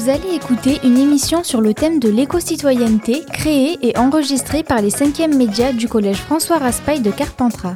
Vous allez écouter une émission sur le thème de l'éco-citoyenneté créée et enregistrée par les 5e médias du collège François Raspail de Carpentras.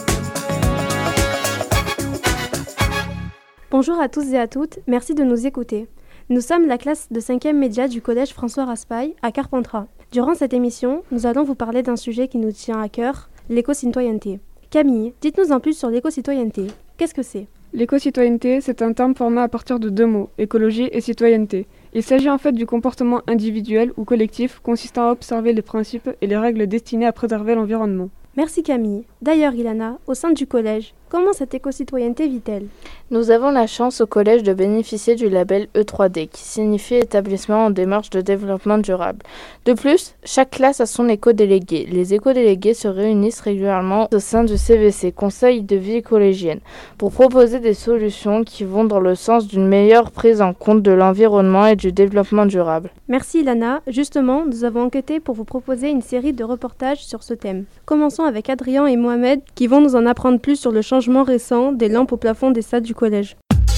Bonjour à tous et à toutes, merci de nous écouter. Nous sommes la classe de 5e média du collège François Raspail à Carpentras. Durant cette émission, nous allons vous parler d'un sujet qui nous tient à cœur, l'éco-citoyenneté. Camille, dites-nous en plus sur l'éco-citoyenneté. Qu'est-ce que c'est ? L'éco-citoyenneté, c'est un terme formé à partir de deux mots, écologie et citoyenneté. Il s'agit en fait du comportement individuel ou collectif consistant à observer les principes et les règles destinées à préserver l'environnement. Merci Camille. D'ailleurs Ilana, au sein du collège, comment cette éco-citoyenneté vit-elle ? Nous avons la chance au collège de bénéficier du label E3D qui signifie établissement en démarche de développement durable. De plus, chaque classe a son éco-délégué. Les éco-délégués se réunissent régulièrement au sein du CVC, Conseil de vie collégienne, pour proposer des solutions qui vont dans le sens d'une meilleure prise en compte de l'environnement et du développement durable. Merci Ilana. Justement, nous avons enquêté pour vous proposer une série de reportages sur ce thème. Commençons avec Adrien et Mohamed qui vont nous en apprendre plus sur le changement récent des lampes au plafond des salles du collège.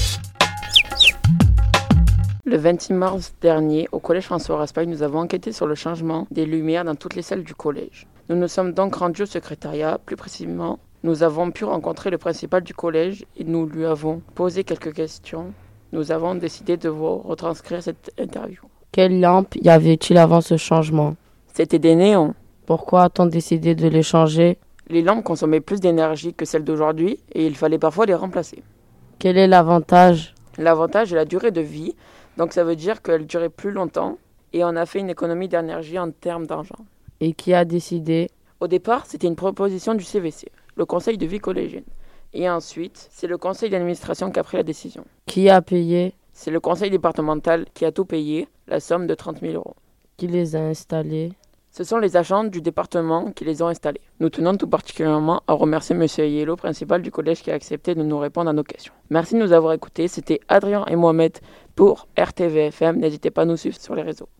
Le 26 mars dernier, au collège François Raspail, nous avons enquêté sur le changement des lumières dans toutes les salles du collège. Nous nous sommes donc rendus au secrétariat, plus précisément, nous avons pu rencontrer le principal du collège et nous lui avons posé quelques questions. Nous avons décidé de vous retranscrire cette interview. Quelles lampes y avait-il avant ce changement ? C'était des néons. Pourquoi a-t-on décidé de les changer ? Les lampes consommaient plus d'énergie que celles d'aujourd'hui et il fallait parfois les remplacer. Quel est l'avantage ? L'avantage est la durée de vie, donc ça veut dire qu'elles duraient plus longtemps et on a fait une économie d'énergie en termes d'argent. Et qui a décidé ? Au départ, c'était une proposition du CVC, le Conseil de vie collégienne. Et ensuite, c'est le conseil d'administration qui a pris la décision. Qui a payé ? C'est le conseil départemental qui a tout payé, la somme de 30 000 €. Qui les a installés ? Ce sont les agents du département qui les ont installés. Nous tenons tout particulièrement à remercier M. Yello, principal du collège, qui a accepté de nous répondre à nos questions. Merci de nous avoir écoutés. C'était Adrien et Mohamed pour RTV-FM. N'hésitez pas à nous suivre sur les réseaux.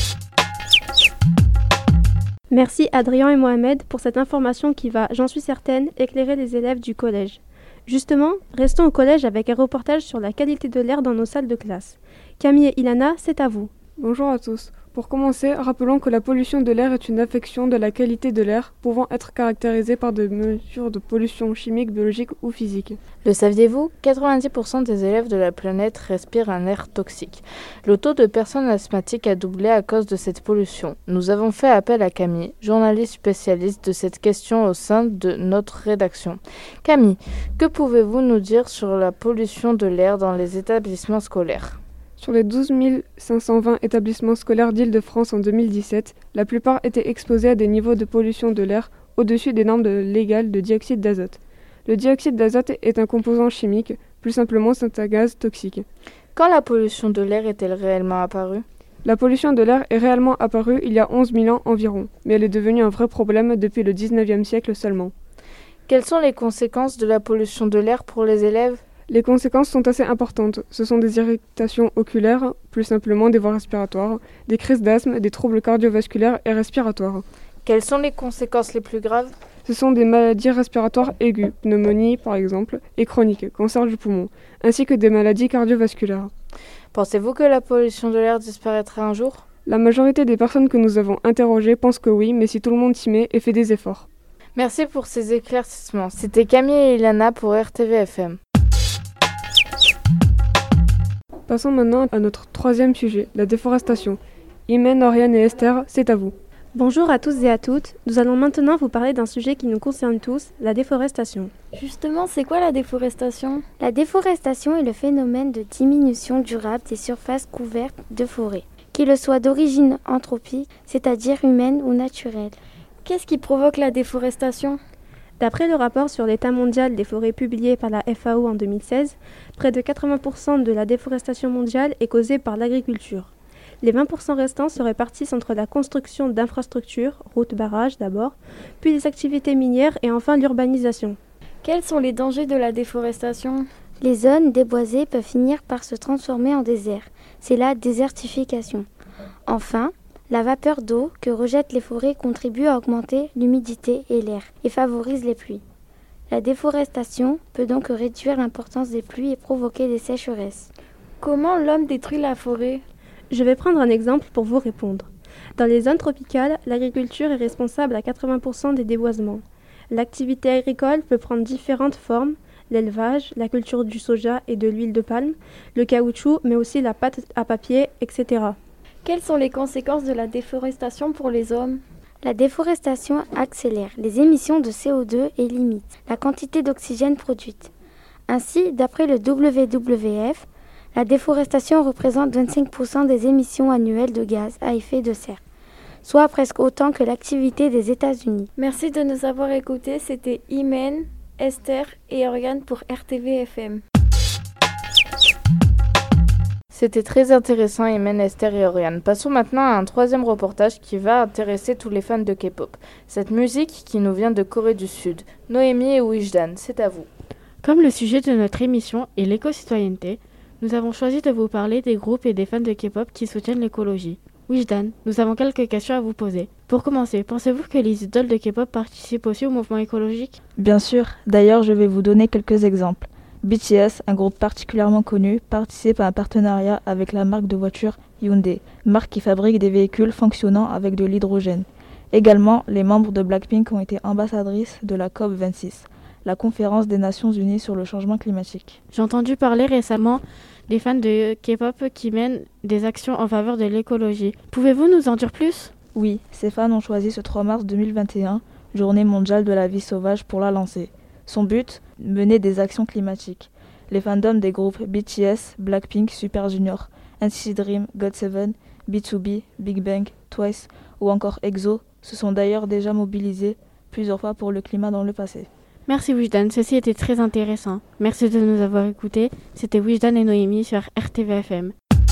Merci Adrien et Mohamed pour cette information qui va, j'en suis certaine, éclairer les élèves du collège. Justement, restons au collège avec un reportage sur la qualité de l'air dans nos salles de classe. Camille et Ilana, c'est à vous. Bonjour à tous. Pour commencer, rappelons que la pollution de l'air est une affection de la qualité de l'air pouvant être caractérisée par des mesures de pollution chimique, biologique ou physique. Le saviez-vous ? 90% des élèves de la planète respirent un air toxique. Le taux de personnes asthmatiques a doublé à cause de cette pollution. Nous avons fait appel à Camille, journaliste spécialiste de cette question au sein de notre rédaction. Camille, que pouvez-vous nous dire sur la pollution de l'air dans les établissements scolaires ? Sur les 12 520 établissements scolaires d'Île-de-France en 2017, la plupart étaient exposés à des niveaux de pollution de l'air au-dessus des normes légales de dioxyde d'azote. Le dioxyde d'azote est un composant chimique, plus simplement c'est un gaz toxique. Quand la pollution de l'air est-elle réellement apparue ? La pollution de l'air est réellement apparue il y a 11 000 ans environ, mais elle est devenue un vrai problème depuis le 19e siècle seulement. Quelles sont les conséquences de la pollution de l'air pour les élèves ? Les conséquences sont assez importantes. Ce sont des irritations oculaires, plus simplement des voies respiratoires, des crises d'asthme, des troubles cardiovasculaires et respiratoires. Quelles sont les conséquences les plus graves ? Ce sont des maladies respiratoires aiguës, pneumonie par exemple, et chroniques, cancer du poumon, ainsi que des maladies cardiovasculaires. Pensez-vous que la pollution de l'air disparaîtra un jour ? La majorité des personnes que nous avons interrogées pensent que oui, mais si tout le monde s'y met et fait des efforts. Merci pour ces éclaircissements. C'était Camille et Ilana pour RTV-FM. Passons maintenant à notre troisième sujet, la déforestation. Imen, Oriane et Esther, c'est à vous. Bonjour à tous et à toutes. Nous allons maintenant vous parler d'un sujet qui nous concerne tous, la déforestation. Justement, c'est quoi la déforestation ? La déforestation est le phénomène de diminution durable des surfaces couvertes de forêt, qu'il soit d'origine anthropique, c'est-à-dire humaine ou naturelle. Qu'est-ce qui provoque la déforestation ? D'après le rapport sur l'état mondial des forêts publié par la FAO en 2016, près de 80% de la déforestation mondiale est causée par l'agriculture. Les 20% restants se répartissent entre la construction d'infrastructures, routes, barrages d'abord, puis les activités minières et enfin l'urbanisation. Quels sont les dangers de la déforestation ? Les zones déboisées peuvent finir par se transformer en désert. C'est la désertification. Enfin, la vapeur d'eau que rejettent les forêts contribue à augmenter l'humidité et l'air et favorise les pluies. La déforestation peut donc réduire l'importance des pluies et provoquer des sécheresses. Comment l'homme détruit la forêt ? Je vais prendre un exemple pour vous répondre. Dans les zones tropicales, l'agriculture est responsable à 80% des déboisements. L'activité agricole peut prendre différentes formes, l'élevage, la culture du soja et de l'huile de palme, le caoutchouc, mais aussi la pâte à papier, etc. Quelles sont les conséquences de la déforestation pour les hommes ? La déforestation accélère les émissions de CO2 et limite la quantité d'oxygène produite. Ainsi, d'après le WWF, la déforestation représente 25% des émissions annuelles de gaz à effet de serre, soit presque autant que l'activité des États-Unis. Merci de nous avoir écoutés. C'était Imen, Esther et Oriane pour RTV-FM. C'était très intéressant, Imen, Esther et Oriane. Passons maintenant à un troisième reportage qui va intéresser tous les fans de K-pop. Cette musique qui nous vient de Corée du Sud. Noémie et Wijdan, c'est à vous. Comme le sujet de notre émission est l'éco-citoyenneté, nous avons choisi de vous parler des groupes et des fans de K-pop qui soutiennent l'écologie. Wijdan, nous avons quelques questions à vous poser. Pour commencer, pensez-vous que les idoles de K-pop participent aussi au mouvement écologique ? Bien sûr, d'ailleurs je vais vous donner quelques exemples. BTS, un groupe particulièrement connu, participe à un partenariat avec la marque de voitures Hyundai, marque qui fabrique des véhicules fonctionnant avec de l'hydrogène. Également, les membres de Blackpink ont été ambassadrices de la COP26, la conférence des Nations Unies sur le changement climatique. J'ai entendu parler récemment des fans de K-pop qui mènent des actions en faveur de l'écologie. Pouvez-vous nous en dire plus ? Oui, ces fans ont choisi ce 3 mars 2021, journée mondiale de la vie sauvage, pour la lancer. Son but ? Mener des actions climatiques. Les fandoms des groupes BTS, Blackpink, Super Junior, NCT Dream, GOT7, B2B, Big Bang, Twice ou encore EXO se sont d'ailleurs déjà mobilisés plusieurs fois pour le climat dans le passé. Merci Wijdan, ceci était très intéressant. Merci de nous avoir écoutés. C'était Wijdan et Noémie sur RTV-FM.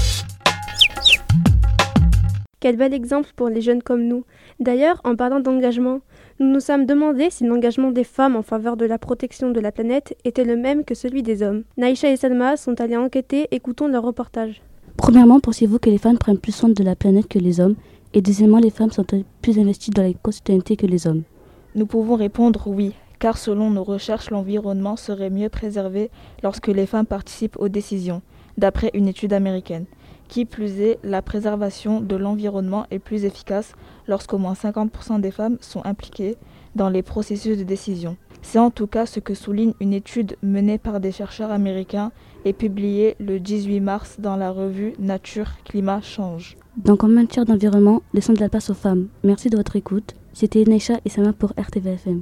Quel bel exemple pour les jeunes comme nous. D'ailleurs, en parlant d'engagement, nous nous sommes demandé si l'engagement des femmes en faveur de la protection de la planète était le même que celui des hommes. Naïcha et Salma sont allés enquêter, écoutons leur reportage. Premièrement, pensez-vous que les femmes prennent plus soin de la planète que les hommes ? Et deuxièmement, les femmes sont plus investies dans l'éco-citoyenneté que les hommes ? Nous pouvons répondre oui, car selon nos recherches, l'environnement serait mieux préservé lorsque les femmes participent aux décisions, d'après une étude américaine. Qui plus est, la préservation de l'environnement est plus efficace lorsqu'au moins 50% des femmes sont impliquées dans les processus de décision. C'est en tout cas ce que souligne une étude menée par des chercheurs américains et publiée le 18 mars dans la revue Nature Climat Change. Donc en matière d'environnement, laissons de la place aux femmes. Merci de votre écoute. C'était Naïcha et Sama pour RTV-FM.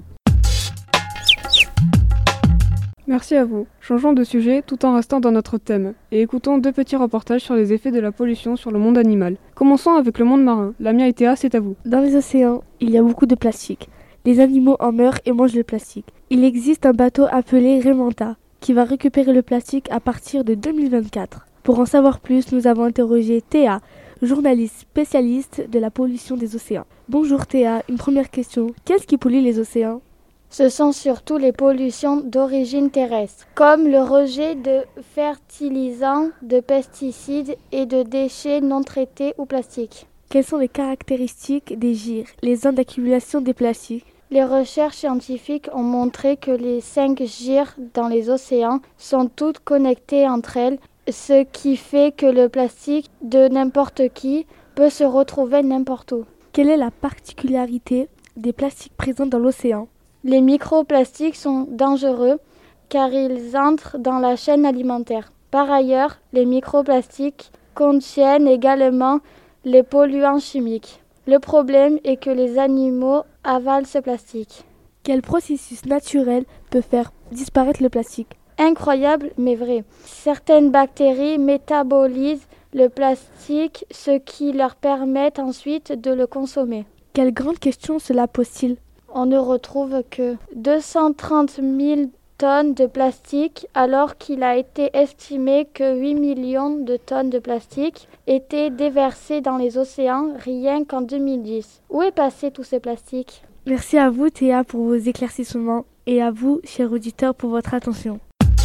Merci à vous. Changeons de sujet tout en restant dans notre thème et écoutons deux petits reportages sur les effets de la pollution sur le monde animal. Commençons avec le monde marin. Lamia et Théa, c'est à vous. Dans les océans, il y a beaucoup de plastique. Les animaux en meurent et mangent le plastique. Il existe un bateau appelé Remanta qui va récupérer le plastique à partir de 2024. Pour en savoir plus, nous avons interrogé Théa, journaliste spécialiste de la pollution des océans. Bonjour Théa, une première question. Qu'est-ce qui pollue les océans ? Ce sont surtout les pollutions d'origine terrestre, comme le rejet de fertilisants, de pesticides et de déchets non traités ou plastiques. Quelles sont les caractéristiques des gyres, les zones d'accumulation des plastiques ? Les recherches scientifiques ont montré que les 5 gyres dans les océans sont toutes connectées entre elles, ce qui fait que le plastique de n'importe qui peut se retrouver n'importe où. Quelle est la particularité des plastiques présents dans l'océan ? Les microplastiques sont dangereux car ils entrent dans la chaîne alimentaire. Par ailleurs, les microplastiques contiennent également les polluants chimiques. Le problème est que les animaux avalent ce plastique. Quel processus naturel peut faire disparaître le plastique ? Incroyable mais vrai. Certaines bactéries métabolisent le plastique, ce qui leur permet ensuite de le consommer. Quelle grande question cela pose-t-il ? On ne retrouve que 230 000 tonnes de plastique alors qu'il a été estimé que 8 millions de tonnes de plastique étaient déversées dans les océans rien qu'en 2010. Où est passé tous ces plastiques ? Merci à vous Théa pour vos éclaircissements et à vous, chers auditeurs, pour votre attention.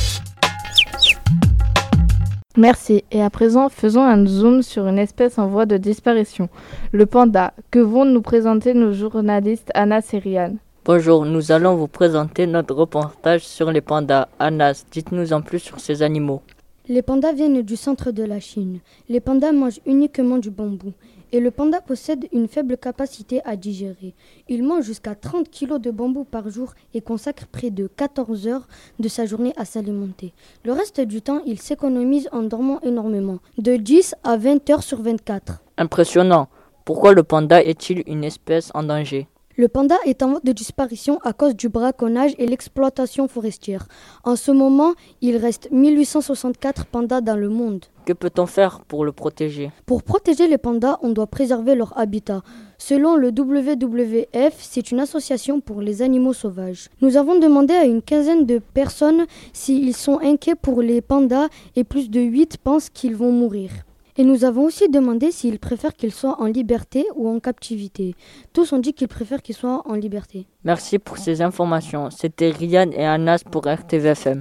Merci. Et à présent, faisons un zoom sur une espèce en voie de disparition, le panda, que vont nous présenter nos journalistes Anas et Ryan. Bonjour, nous allons vous présenter notre reportage sur les pandas. Anas, dites-nous en plus sur ces animaux. Les pandas viennent du centre de la Chine. Les pandas mangent uniquement du bambou. Et le panda possède une faible capacité à digérer. Il mange jusqu'à 30 kg de bambou par jour et consacre près de 14 heures de sa journée à s'alimenter. Le reste du temps, il s'économise en dormant énormément, de 10 à 20 heures sur 24. Impressionnant. Pourquoi le panda est-il une espèce en danger ? Le panda est en voie de disparition à cause du braconnage et l'exploitation forestière. En ce moment, il reste 1864 pandas dans le monde. Que peut-on faire pour le protéger ? Pour protéger les pandas, on doit préserver leur habitat. Selon le WWF, c'est une association pour les animaux sauvages. Nous avons demandé à une quinzaine de personnes s'ils sont inquiets pour les pandas et plus de 8 pensent qu'ils vont mourir. Et nous avons aussi demandé s'ils préfèrent qu'ils soient en liberté ou en captivité. Tous ont dit qu'ils préfèrent qu'ils soient en liberté. Merci pour ces informations. C'était Ryan et Anas pour RTVFM.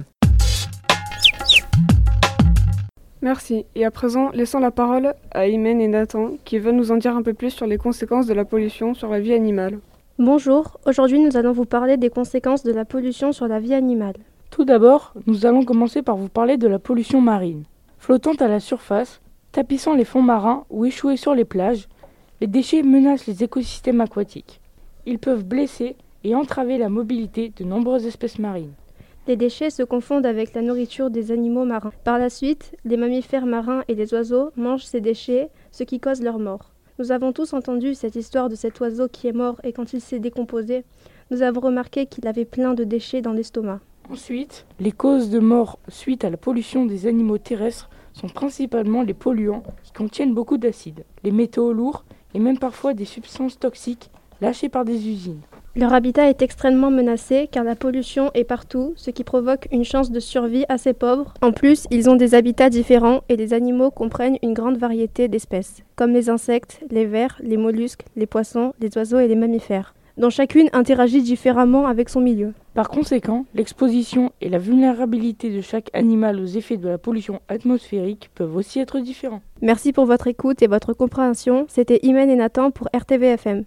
Merci. Et à présent, laissons la parole à Imen et Nathan qui veulent nous en dire un peu plus sur les conséquences de la pollution sur la vie animale. Bonjour, aujourd'hui nous allons vous parler des conséquences de la pollution sur la vie animale. Tout d'abord, nous allons commencer par vous parler de la pollution marine. Flottant à la surface, tapissant les fonds marins ou échoués sur les plages, les déchets menacent les écosystèmes aquatiques. Ils peuvent blesser et entraver la mobilité de nombreuses espèces marines. Les déchets se confondent avec la nourriture des animaux marins. Par la suite, les mammifères marins et les oiseaux mangent ces déchets, ce qui cause leur mort. Nous avons tous entendu cette histoire de cet oiseau qui est mort et quand il s'est décomposé, nous avons remarqué qu'il avait plein de déchets dans l'estomac. Ensuite, les causes de mort suite à la pollution des animaux terrestres sont principalement les polluants qui contiennent beaucoup d'acide, les métaux lourds et même parfois des substances toxiques lâchées par des usines. Leur habitat est extrêmement menacé car la pollution est partout, ce qui provoque une chance de survie assez pauvre. En plus, ils ont des habitats différents et les animaux comprennent une grande variété d'espèces, comme les insectes, les vers, les mollusques, les poissons, les oiseaux et les mammifères, dont chacune interagit différemment avec son milieu. Par conséquent, l'exposition et la vulnérabilité de chaque animal aux effets de la pollution atmosphérique peuvent aussi être différents. Merci pour votre écoute et votre compréhension. C'était Imen et Nathan pour RTVFM.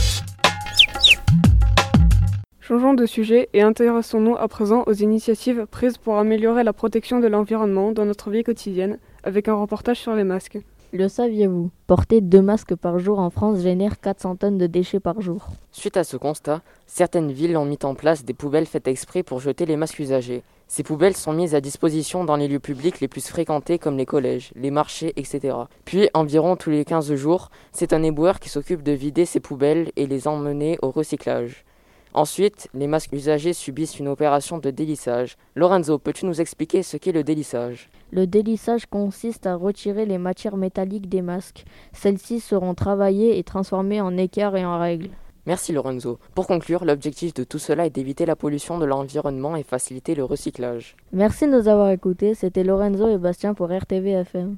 Changeons de sujet et intéressons-nous à présent aux initiatives prises pour améliorer la protection de l'environnement dans notre vie quotidienne, avec un reportage sur les masques. Le saviez-vous ? Porter 2 masques par jour en France génère 400 tonnes de déchets par jour. Suite à ce constat, certaines villes ont mis en place des poubelles faites exprès pour jeter les masques usagés. Ces poubelles sont mises à disposition dans les lieux publics les plus fréquentés comme les collèges, les marchés, etc. Puis, environ tous les 15 jours, c'est un éboueur qui s'occupe de vider ces poubelles et les emmener au recyclage. Ensuite, les masques usagés subissent une opération de délissage. Lorenzo, peux-tu nous expliquer ce qu'est le délissage ? Le délissage consiste à retirer les matières métalliques des masques. Celles-ci seront travaillées et transformées en équerre et en règles. Merci Lorenzo. Pour conclure, l'objectif de tout cela est d'éviter la pollution de l'environnement et faciliter le recyclage. Merci de nous avoir écoutés. C'était Lorenzo et Bastien pour RTVFM.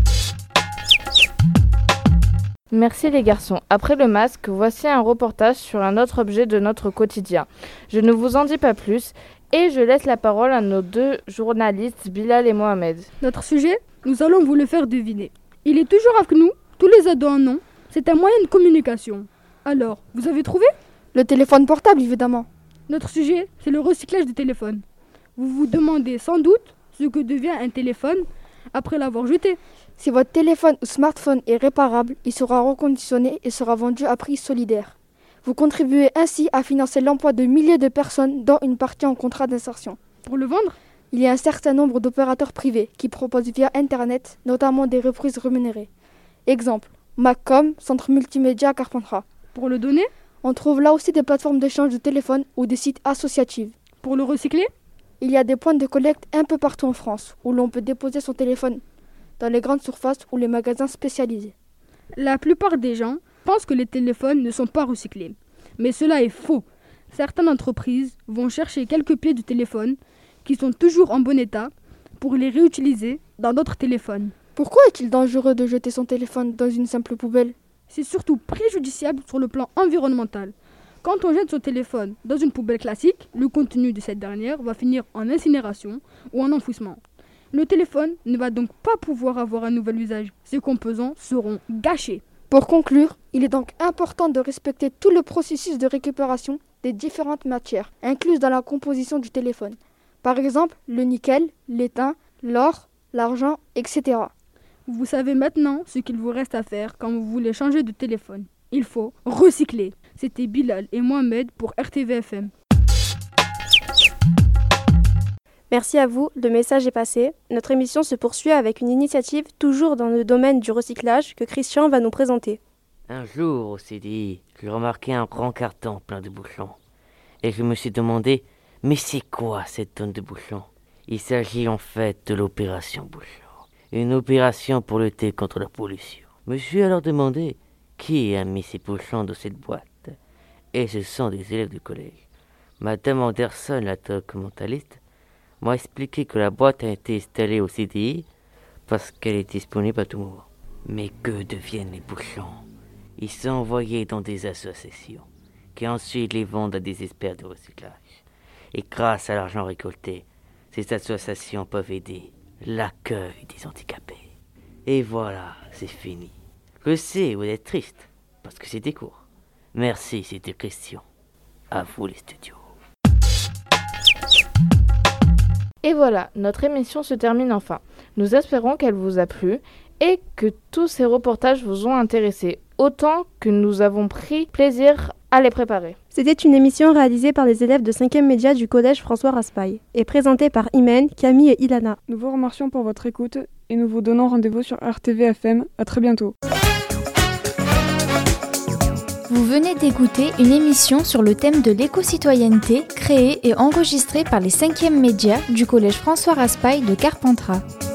Merci les garçons. Après le masque, voici un reportage sur un autre objet de notre quotidien. Je ne vous en dis pas plus et je laisse la parole à nos 2 journalistes, Bilal et Mohamed. Notre sujet, nous allons vous le faire deviner. Il est toujours avec nous, tous les ados en ont. C'est un moyen de communication. Alors, vous avez trouvé ? Le téléphone portable, évidemment. Notre sujet, c'est le recyclage des téléphones. Vous vous demandez sans doute ce que devient un téléphone après l'avoir jeté. Si votre téléphone ou smartphone est réparable, il sera reconditionné et sera vendu à prix solidaire. Vous contribuez ainsi à financer l'emploi de milliers de personnes, dont une partie en contrat d'insertion. Pour le vendre ? Il y a un certain nombre d'opérateurs privés qui proposent via Internet, notamment des reprises rémunérées. Exemple, Maccom, Centre Multimédia Carpentras. Pour le donner ? On trouve là aussi des plateformes d'échange de téléphones ou des sites associatifs. Pour le recycler ? Il y a des points de collecte un peu partout en France, où l'on peut déposer son téléphone dans les grandes surfaces ou les magasins spécialisés. La plupart des gens pensent que les téléphones ne sont pas recyclés. Mais cela est faux. Certaines entreprises vont chercher quelques pieds de téléphone qui sont toujours en bon état pour les réutiliser dans d'autres téléphones. Pourquoi est-il dangereux de jeter son téléphone dans une simple poubelle ? C'est surtout préjudiciable sur le plan environnemental. Quand on jette son téléphone dans une poubelle classique, le contenu de cette dernière va finir en incinération ou en enfouissement. Le téléphone ne va donc pas pouvoir avoir un nouvel usage. Ses composants seront gâchés. Pour conclure, il est donc important de respecter tout le processus de récupération des différentes matières incluses dans la composition du téléphone. Par exemple, le nickel, l'étain, l'or, l'argent, etc. Vous savez maintenant ce qu'il vous reste à faire quand vous voulez changer de téléphone. Il faut recycler. C'était Bilal et Mohamed pour RTVFM. Merci à vous, le message est passé. Notre émission se poursuit avec une initiative toujours dans le domaine du recyclage que Christian va nous présenter. Un jour au CDI, j'ai remarqué un grand carton plein de bouchons. Et je me suis demandé, mais c'est quoi cette tonne de bouchons? Il s'agit en fait de l'opération bouchon. Une opération pour lutter contre la pollution. Je me suis alors demandé qui a mis ces bouchons dans cette boîte. Et ce sont des élèves du collège. Madame Anderson, la documentaliste, m'a expliqué que la boîte a été installée au CDI parce qu'elle est disponible à tout moment. Mais que deviennent les bouchons? Ils sont envoyés dans des associations qui ensuite les vendent à des experts de recyclage. Et grâce à l'argent récolté, ces associations peuvent aider l'accueil des handicapés. Et voilà, c'est fini. Je sais, vous êtes triste, parce que c'était court. Merci, c'était Christian. À vous les studios. Et voilà, notre émission se termine enfin. Nous espérons qu'elle vous a plu et que tous ces reportages vous ont intéressé, autant que nous avons pris plaisir à les préparer. C'était une émission réalisée par les élèves de 5e média du collège François Raspail et présentée par Imen, Camille et Ilana. Nous vous remercions pour votre écoute et nous vous donnons rendez-vous sur RTVFM. À très bientôt. Vous venez d'écouter une émission sur le thème de l'éco-citoyenneté créée et enregistrée par les 5e médias du collège François Raspail de Carpentras.